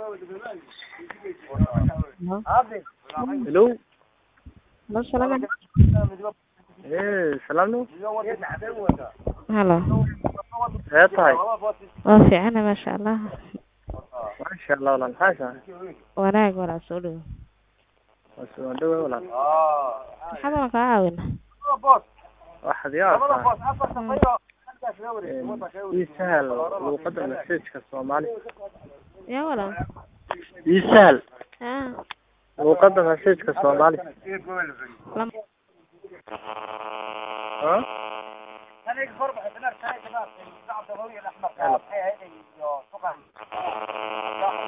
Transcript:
hello السلام عليكم. سلام هلا. طيب وافي أنا ما شاء الله. ما شاء الله والله الحاجة wanaag walaal soo dhawo. soo dhawo walaal maxaad walaal kaa caawina? waxaad ii ii sahal luuqadda message-ka Soomaali yaa walaal ii sahal haa luuqadda message-ka Soomaali ها